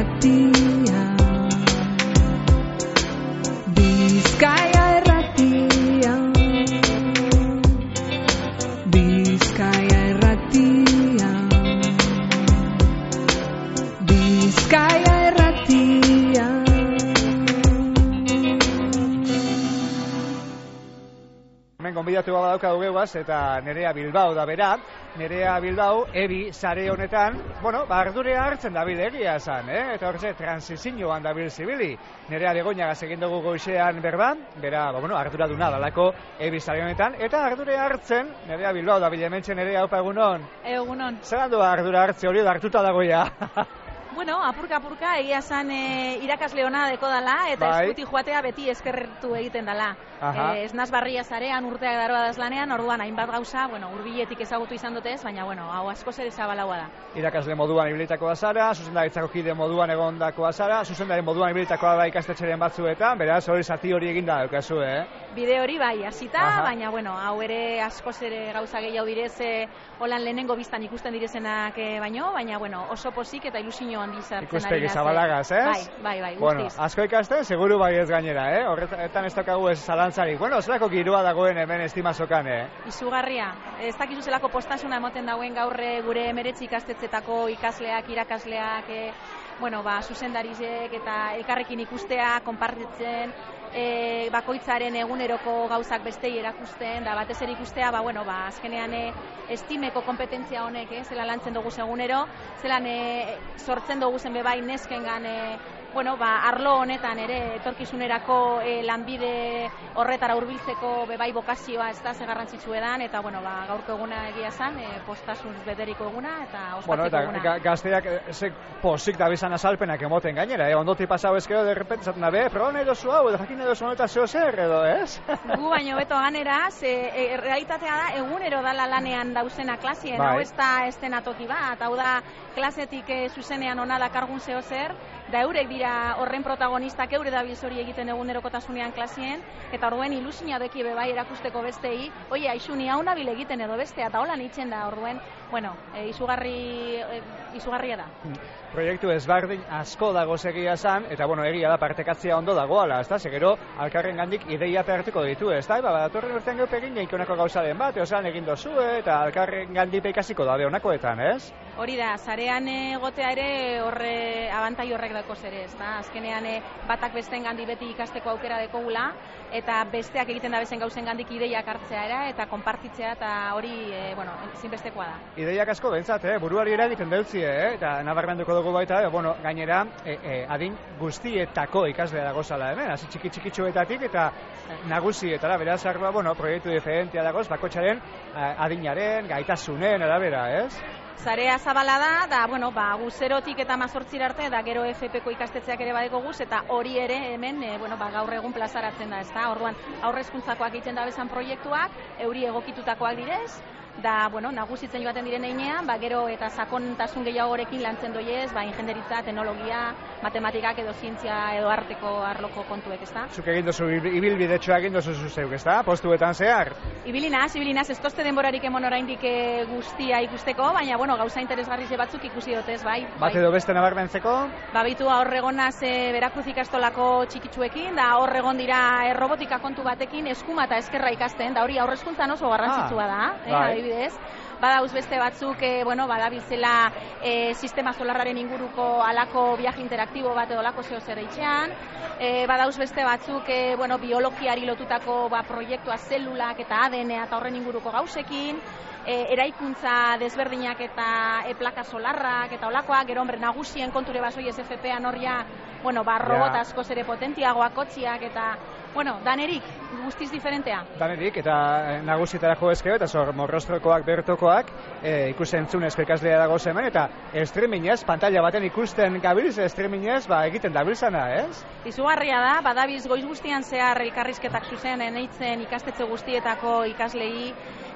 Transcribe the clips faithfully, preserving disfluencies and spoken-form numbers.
irratia, Bizkaia irratia, Bizkaia irratia, Bizkaia irratia. Hemen gonbidatu bat daukagu geuaz, eta Nerea Bilbao da bera. Nerea Bilbao, ebi sare honetan, bueno, ba, ardurea hartzen dabil egia esan, eh? Eta horretze, transizioan dabil zibili. Nerea Begoñagaz egin dugu goizean berban, bera, ba, bueno, ardura duna dalako ebi sare honetan, eta ardurea hartzen, Nerea Bilbao da bilementzen Nerea, opa egunon. Egunon. Zer handu ardura hartze hori, da hartuta dagoia. Bueno, apurka-apurka, egia zan e, irakasle hona deko dala, eta bai. eskuti joatea beti eskertu egiten dala. E, ez naz barria zarean urteak daroa dazlanean, orduan hainbat gauza, bueno, hurbiletik ezagutu izan dutez, baina, bueno, hau asko zer ezabalaua da. Irakasle moduan ibilitakoa zara, zuzendaritzako kide moduan egondakoa zara, zuzendari moduan ibilitakoa da ikastetxeren batzuetan, beraz, hori zati hori eginda daukazu, eh? Bide hori bai, hasita, Aha. baina, bueno, hau ere asko ere gauza gehiago direz, e, holan lehenengo biztan ikusten direzenak e, baino, baina, bueno, oso posik eta ilusio handi sartzen ari Ikuspegi zabalagaz, ez? Bai, bai, bai, bueno, guztiz. asko ikasten, seguru bai ez gainera, eh? Horretan ez daukagu ez zalantzarik. Bueno, zelako giroa dagoen hemen estimazokan, eh? Izugarria. Ez dakizu zelako postasuna emoten dagoen gaur gure emeretzi ikastetzetako ikasleak, irakasleak, e, bueno, ba, zuzendarizek eta elkarrekin ikustea, konpartitzen, e, bakoitzaren eguneroko gauzak bestei erakusten, da batez ere ikustea, ba, bueno, ba, azkenean e, estimeko kompetentzia honek, eh, zela lantzen dugu egunero, zelan e, sortzen dugu zen bebai neskengan, e, bueno, ba, arlo honetan ere etorkizunerako e, lanbide horretara hurbiltzeko bebai bokazioa ez da ze garrantzitsua edan, eta bueno, ba, gaurko eguna egia zan, e, postasun bederiko eguna eta ospatzeko bueno, eta eguna. ga, gazteak ze posik da bizan azalpenak emoten gainera, eh? Ondoti pasau ezkero, de repente zaten da, be, proba nahi dozu hau, edo jakin nahi dozu honetan zeo zer, edo, ez? Gu baino beto ganera, ze e, realitatea da, egunero dala lanean dauzena klasien, bai. Hau ez da estenatoki bat, hau da klasetik e, zuzenean ona dakargun zeo zer, da eurek dira horren protagonistak, eure dabilz hori egiten egunerokotasunean klasien, eta orduen ilusina deki bebai erakusteko bestei, oie, aixuni hau nabil egiten edo bestea, eta holan itzen da orduen, bueno, e, izugarri, e, izugarria da. Proiektu ezberdin asko dago egia esan, eta bueno, egia da partekatzea ondo dagoala, ezta? Segero alkarren gandik ideia hartuko ditu, ezta? Ba, datorren urtean geupe egin jaik honako gauzaren bat, osan egin dozue, eta alkarren gandik ikasiko dabe honakoetan, ez? Hori da, sarean egotea ere horre abantai horrek dako zere, ezta? Azkenean e, batak besteen gandik beti ikasteko aukera dekogula, eta besteak egiten da bezen gauzen gandik ideiak hartzea era, eta konpartitzea, eta hori, e, bueno, zinbestekoa da. Ideiak asko bentsat, eh? Buruari eragiten deutzie, eh? Eta nabarmenduko dugu baita, eh? Bueno, gainera, e, e, adin guztietako ikaslea dagozala hemen, hasi txiki txikitxoetatik eta nagusietara, beraz, arba, bueno, proiektu diferentia dagoz, bakotxaren adinaren, gaitasunen, arabera, ez? Zarea zabala da, da, bueno, ba, guzerotik eta mazortzir arte, da gero F P ko ikastetxeak ere badeko guz, eta hori ere hemen, e, bueno, ba, gaur egun plazaratzen da, ezta? Orduan, aurrezkuntzako egiten da bezan proiektuak, euri egokitutakoak direz, da, bueno, nagusitzen joaten diren einean, ba, gero eta sakontasun gehiagorekin lantzen doiez, ba, ingenieritza, teknologia, matematikak edo zientzia edo arteko arloko kontuek, ezta? Zuk egin dozu, ibilbidetxoa egin dozu zuzeuk, ezta? Postuetan zehar? Ibilinaz, ibilinaz, ez tozte denborarik emon oraindik guztia ikusteko, baina, bueno, gauza interesgarri ze batzuk ikusi dotez, bai. Bat edo beste nabarmentzeko? Ba, bitu horregonaz e, Berakruz ikastolako txikitsuekin, da horregon dira e, robotika kontu batekin eskuma eta eskerra ikasten, da hori aurrezkuntzan oso garrantzitsua da, ah, eh, bai. adibidez. Badauz beste batzuk, e, bueno, badabiltzela e, sistema solarraren inguruko alako viaje interaktibo bat edo alako zeo zer eitxean, e, badauz beste batzuk, e, bueno, biologiari lotutako ba, proiektua zelulak eta A D N eta horren inguruko gauzekin, e, eraikuntza desberdinak eta e, plaka solarrak eta olakoak, gero hombre, nagusien konture basoi ez F P-an horria, bueno, ba, robot askoz ere potentiagoak, kotxiak eta, bueno, danerik, guztiz diferentea. Danerik, eta nagusietarako ezkero, eta zor, morrostrokoak, bertokoak, e, ikusten zunezko ikaslea dago hemen, eta streamingez, pantalla baten ikusten gabilz, streamingez, ba, egiten dabilzana, ez? Izugarria da, badabiz goiz guztian zehar elkarrizketak zuzen eneitzen ikastetxe guztietako ikaslei,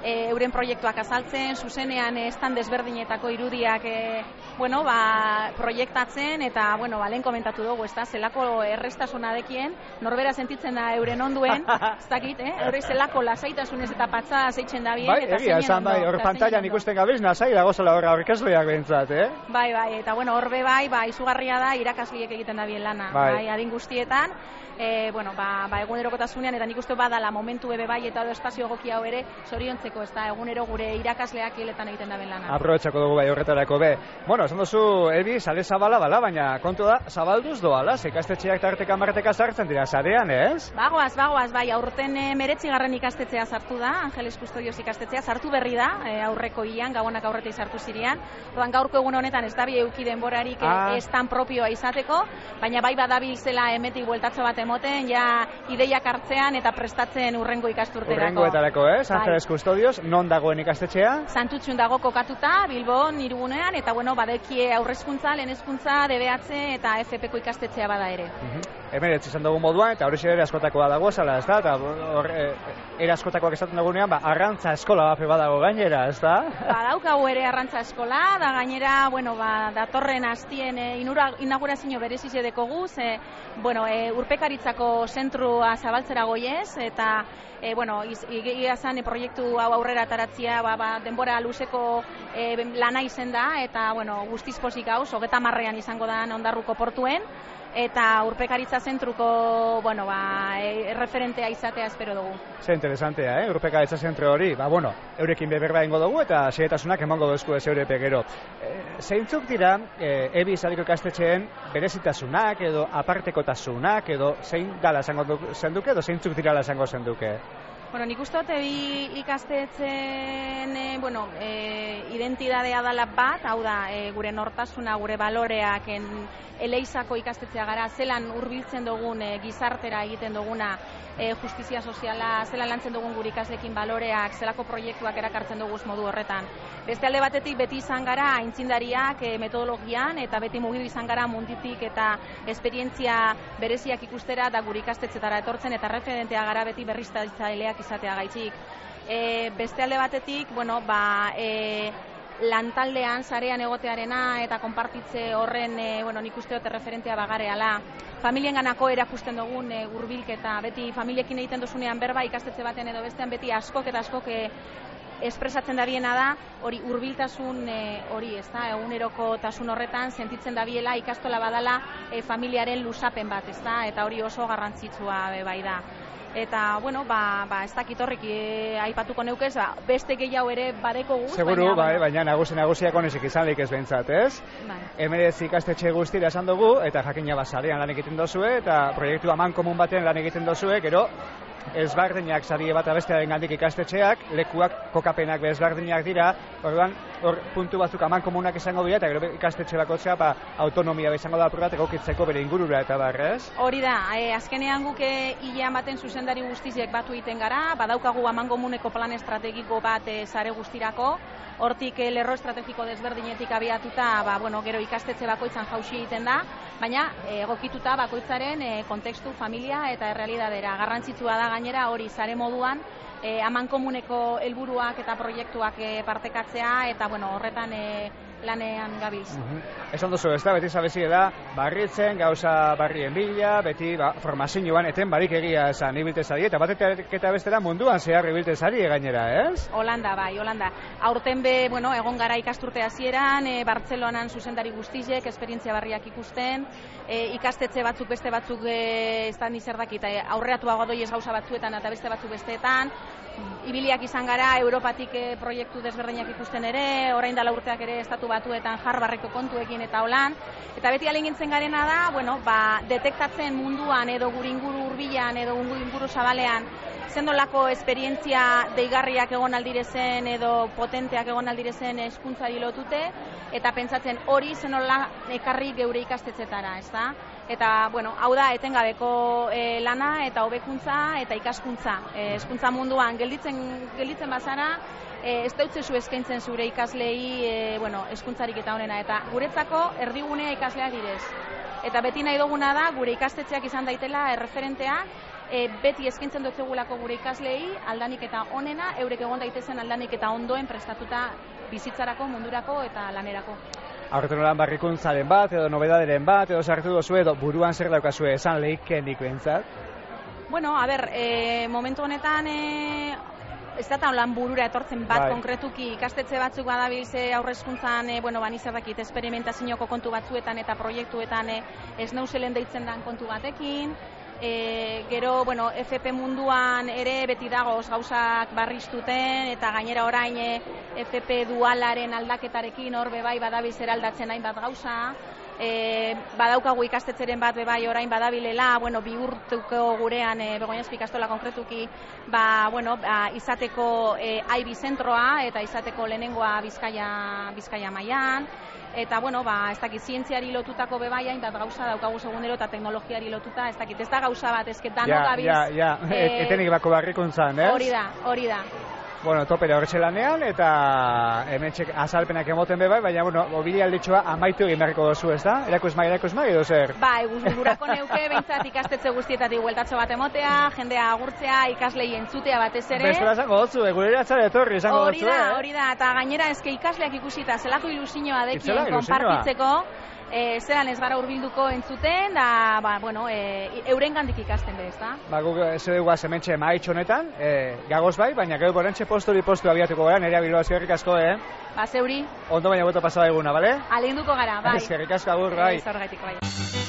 e, euren proiektuak azaltzen, zuzenean estan desberdinetako irudiak e, bueno, ba, proiektatzen, eta, bueno, ba, lehen komentatu dugu, ez da, zelako errestasuna dekien, norbera sentitzen da euren onduen, ez dakit, eh? Eure zelako lasaitasunez eta patza zeitzen da bien, bai, eta egia, esan bai, hor pantailan ikusten gabiz, nasai dagozela horra aurkezleak behintzat, eh? Bai, bai, eta bueno, horbe bai, ba, izugarria da irakasliek egiten da bien lana, bai, bai adin guztietan, e, bueno, ba, ba, egunerokotasunean, eta nik uste badala momentu ebe bai, eta edo espazio egoki hau ere, zoriontzeko, ez da, egunero gure irakasleak hiletan egiten da bien lana. Aprobetxako dugu bai horretarako be. Bueno, esan duzu, Ebi, sale zabala bala, baina kontu da, zabalduz doala, ikastetxeak tarteka marteka sartzen dira sarean, ez? Bagoaz, bagoaz, bai, aurten e, meretzigarren ikastetxea sartu da, Angeles Kustodioz ikastetxea, sartu berri da, e, aurreko ian, gabonak aurretik sartu zirean, orduan gaurko egun honetan ez dabi euki denborarik ah. ez tan propioa izateko, baina bai badabil zela emetik bueltatxo bat emoten, ja ideiak hartzean eta prestatzen urrengo ikasturterako. Urrengoetarako, ez? Bai. Angeles Kustodioz, non dagoen ikastetxea? Santutxun dago kokatuta, Bilbon, Irigunean, eta bueno, badekie aurrezkuntza, lehen hezkuntza, D B H eta F P ko ikastetxea bada ere. Uh-huh. Hemeretz izan dugu moduan, eta hori ere askotakoa dago, zala, ez da? Eta hor, e, era askotakoak esaten dugunean, ba, arrantza eskola bafe badago gainera, ez da? Ba, daukagu ere arrantza eskola, da gainera, bueno, ba, datorren hastien e, inaugurazio berezize dekogu, ze, bueno, e, urpekaritzako zentrua zabaltzera goiez, eta E, bueno, egia zan e, proiektu hau aurrera ataratzea ba, ba, denbora luzeko e, lana izen da, eta bueno, guztiz pozik gauz, hogeta marrean izango da Ondarruko portuen, eta urpekaritza zentruko, bueno, ba, e, referentea izatea espero dugu. Ze interesantea, eh? Urpekaritza zentro hori, ba, bueno, eurekin beberba ingo dugu, eta xehetasunak emango duzku ez eurepek gero. E, zeintzuk dira, e, Ebi Saliko ikastetxeen berezitasunak, edo apartekotasunak, edo zein dala esango zenduke, edo zeintzuk dirala esango zenduke? Bueno, nik uste dut Ebi ikastetzen e, bueno, e, identidadea dala bat, hau da, e, gure nortasuna, gure baloreak, en, eleizako ikastetxea gara, zelan hurbiltzen dugun e, gizartera egiten duguna, e, justizia soziala, zelan lantzen dugun gure ikaslekin baloreak, zelako proiektuak erakartzen duguz modu horretan. Beste alde batetik beti izan gara aintzindariak e, metodologian, eta beti mugidu izan gara munditik eta esperientzia bereziak ikustera da gure ikastetxetara etortzen, eta referentea gara beti berriztatzaileak izatea gaitzik. E, beste alde batetik, bueno, ba, e, lantaldean, sarean egotearena eta konpartitze horren, e, bueno, nik uste dut referentea bagareala. Familienganako erakusten dugun e, hurbilketa, beti familiekin egiten dozunean berba ikastetxe baten edo bestean beti askok eta askok e, espresatzen dabiena da, hori hurbiltasun e, hori, ez da, eguneroko tasun horretan sentitzen dabiela ikastola badala e, familiaren luzapen bat, ez da, eta hori oso garrantzitsua be bai da. Eta, bueno, ba, ba ez dakit horrek e, aipatuko neukez, ba, beste gehiago ere badeko guz. Seguru, baina, bai, baina nagusi nagusiak honezik izan lik ez behintzat, ez? Bai. Hemeretz ikastetxe guztira esan dugu, eta jakina basarean lan egiten dozue, eta proiektu aman komun baten lan egiten dozue, gero, ezberdinak sarie bat abestearen gandik ikastetxeak, lekuak kokapenak ezberdinak dira, orduan, hor puntu batzuk aman komunak izango dira, eta gero ikastetxe bakotzea, ba, autonomia izango da apur bat egokitzeko bere ingurura eta barrez. Hori da, e, azkenean guke hilean baten zuzendari guztiziek batu egiten gara, badaukagu aman komuneko plan estrategiko bat e, sare guztirako, hortik e, lerro estrategiko desberdinetik abiatuta, ba, bueno, gero ikastetxe bakoitzan jausi egiten da, baina e, egokituta bakoitzaren e, kontekstu, familia eta errealidadera. Garrantzitsua da gainera hori sare moduan, e, aman komuneko helburuak eta proiektuak e, partekatzea, eta bueno, horretan e, lanean gabiz. Uh-huh. Esan duzu, ez da, beti zabezi da, barritzen, gauza barrien bila, beti ba, formazioan eten barik egia esan ibiltezari, eta batetik eta bestera munduan zehar ibiltezari gainera, ez? Holanda, bai, Holanda. Aurten be, bueno, egon gara ikasturte hasieran, e, Bartzelonan zuzendari guztizek, esperientzia barriak ikusten, e, ikastetxe batzuk beste batzuk e, ez da nizer dakit, e, aurreatuago doiez gauza batzuetan eta beste batzuk besteetan, ibiliak izan gara Europatik e, proiektu desberdinak ikusten ere, orain dela urteak ere estatu batuetan Harvardeko kontuekin eta holan, eta beti alegintzen garena da, bueno, ba, detektatzen munduan edo gure inguru hurbilan edo inguru zabalean zendolako esperientzia deigarriak egon aldirezen edo potenteak egon aldirezen hezkuntzari lotute, eta pentsatzen hori zenola ekarri geure ikastetxetara, ez da? Eta, bueno, hau da, etengabeko e, lana eta hobekuntza eta ikaskuntza. E, hezkuntza munduan gelditzen, gelditzen bazara, e, ez deutzezu eskaintzen zure ikaslei, e, bueno, hezkuntzarik eta honena. Eta guretzako erdigunea ikasleak direz. Eta beti nahi duguna da, gure ikastetxeak izan daitela erreferenteak, e, beti eskaintzen dutzegulako gure ikaslei aldanik eta onena, eurek egon daitezen aldanik eta ondoen prestatuta bizitzarako, mundurako eta lanerako. Aurten horan barrikuntzaren bat, edo nobedaderen bat, edo sartu duzu, edo buruan zer daukazue esan leikenik behintzat? Bueno, a ber, e, momentu honetan e, ez da lan burura etortzen bat bai. Konkretuki ikastetxe batzuk badabiltze aurrezkuntzan, e, bueno, bani zerrakit, esperimentazioko kontu batzuetan eta proiektuetan e, ez neuzelen deitzen dan kontu batekin. E, gero, bueno, F P munduan ere beti dagoz gauzak barriztuten eta gainera orain e, F P dualaren aldaketarekin hor bebai badabilz eraldatzen hainbat gauza. E, badaukagu ikastetxeren bat bebai orain badabilela, bueno, bi urtuko gurean e, Begoña ikastola konkretuki ba, bueno, ba, izateko e, A I B zentroa eta izateko lehenengoa Bizkaia, Bizkaia mailan. Eta, bueno, ba, ez dakit, zientziari lotutako bebai hainbat gauza daukagu segunero eta teknologiari lotuta, ez dakit, ez da gauza bat, ez ketan ja, gabiz. Ja, ja, e, etenik bako barrikuntzan, ez? Hori da, hori da. Bueno, topere horretxe lanean, eta hemen txek azalpenak emoten bebai, baina, bueno, obili alditxoa amaitu egin beharko dozu, ez da? Erakusma, erakusma, edo zer? Ba, egurako neuke, behintzat ikastetxe guztietatik hueltatxo bat emotea, jendea agurtzea, ikaslei entzutea batez ere. Bestela esango dutzu, egurera atzare etorri esango hori dutzu, da, eh? Hori da, eta gainera eske ikasleak ikusita zelako ilusioa dekien Itzela, ilusioa. konpartitzeko, e, zelan ez gara hurbilduko entzuten, da, ba, bueno, e, eurengandik ikasten be, ezta? Ba, guk ez dugu hementxe maitxo honetan, e, gagoz bai, baina gero borentxe posturi postu abiatuko gara, nerea Bilbao eskerrik asko, eh? Ba, zeuri. Ondo baina boto pasaba eguna, bale? Alenduko gara, bai. Eskerrik asko agur, bai. Ez horregatik, bai.